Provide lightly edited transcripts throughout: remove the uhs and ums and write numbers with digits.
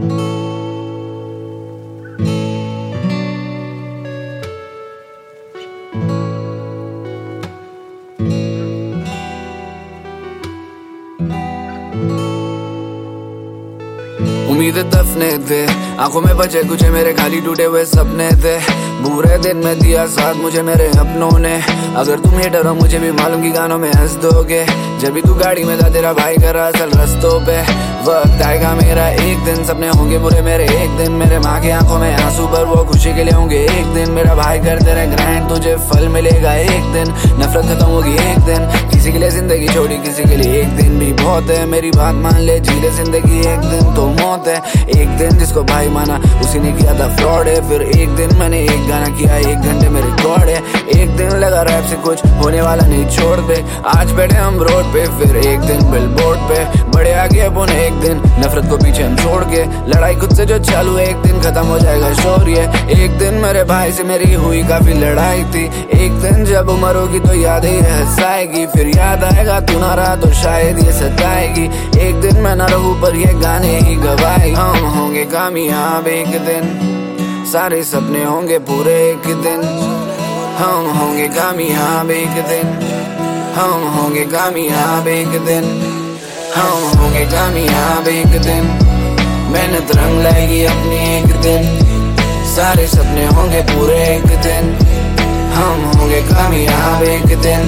उम्मीदें दफने थे, आंखों में बचे कुछ मेरे खाली टूटे हुए सपने थे। बुरे दिन में दिया साथ मुझे मेरे अपनों ने। अगर तुम ये डरो मुझे भी मालूम की गानों में हंस दोगे। जब भी तू गाड़ी में था तेरा भाई कर रहा चल रस्तों पे। वक्त आएगा मेरा एक दिन, सपने होंगे बुरे मेरे एक दिन। मेरे माँ की आंखों में आंसू पर वो खुशी के लिए होंगे एक दिन। मेरा भाई करते रहे ग्रैंड, तुझे फल मिलेगा एक दिन। नफरत खत्म होगी एक दिन, किसी के लिए जिंदगी छोड़ी किसी के लिए एक दिन भी बहुत है। मेरी बात मान ले, जी ले जिंदगी एक दिन तो मौत है। एक दिन जिसको भाई माना उसी ने किया था फ्रॉड है। फिर एक दिन मैंने एक गाना किया, 1 घंटे में रिकॉर्ड है। एक दिन लगा रैप से कुछ होने वाला नहीं, छोड़ दे। आज बैठे हम रोड पे, फिर एक दिन बिलबोर्ड पे। बड़े आगे अपन एक दिन, नफरत को पीछे हम छोड़ के। लड़ाई खुद से जो चालू एक दिन खत्म हो जाएगा शौर्य। एक दिन मेरे भाई से मेरी हुई काफी लड़ाई थी। एक दिन जब उम्र होगी तो याद ही हंसाएगी। फिर याद आएगा तू ना रहा तो शायद ये सताएगी। एक दिन मैं ना रहूं पर ये गाने ही गवाए। हम होंगे कामयाब एक दिन, सारे सपने होंगे पूरे एक दिन। हम होंगे कामयाब एक दिन, हम होंगे कामयाब एक दिन। हम होंगे कामयाब एक दिन, मेहनत रंग लाएगी अपनी एक दिन। सारे सपने होंगे पूरे एक दिन। हम होंगे कामयाब एक दिन।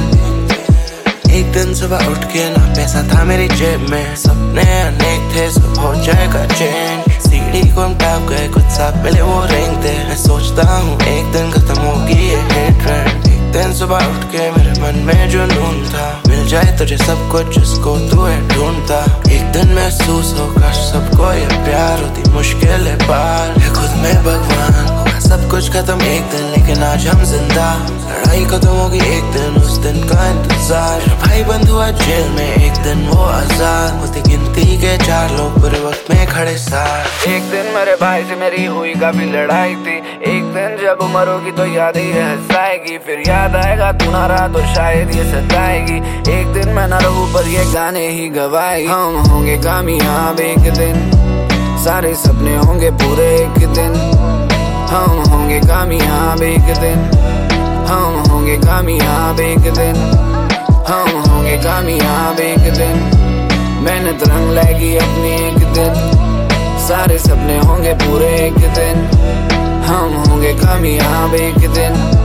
एक दिन सुबह उठ के ना पैसा था मेरी जेब में। सपने अनेक थे, सब हो जाएगा चेंज। सीढ़ी को हम टैप गए, कुछ साथ मिले वो रिंग थे। मैं सोचता हूँ एक दिन खत्म होगी ये ट्रेंड। एक दिन सुबह उठ के मेरे मन में जुनून था, मिल जाए तुझे सब कुछ जिसको तू है ढूंढता। एक दिन महसूस होगा सबको ये प्यार, होती मुश्किल है पार है खुद में भगवान। होगा सब कुछ खत्म एक दिन, लेकिन आज हम जिंदा। लड़ाई खत्म होगी एक दिन, उस दिन का इंतजार। मेरा भाई बंद हुआ जेल में, एक दिन वो आजाद। होती गिनती के 4 लोग बुरे वक्त में खड़े साथ। एक दिन मेरे भाई से मेरी हुई काफी लड़ाई थी। एक दिन जब उम्र होगी तो याद ही हंसाएगी। फिर याद आएगा तू ना रहा तो शायद ये सताएगी। एक दिन मैं ना रहूं पर ये गाने ही गवाए। हम होंगे कामयाब एक दिन, सारे सपने होंगे पूरे एक दिन। हम होंगे कामयाब एक दिन, हम होंगे कामयाब एक दिन। हम होंगे कामयाब एक दिन, मेहनत रंग लाएगी अपनी एक दिन। सारे सपने होंगे पूरे एक दिन। हम होंगे कामयाब एक दिन।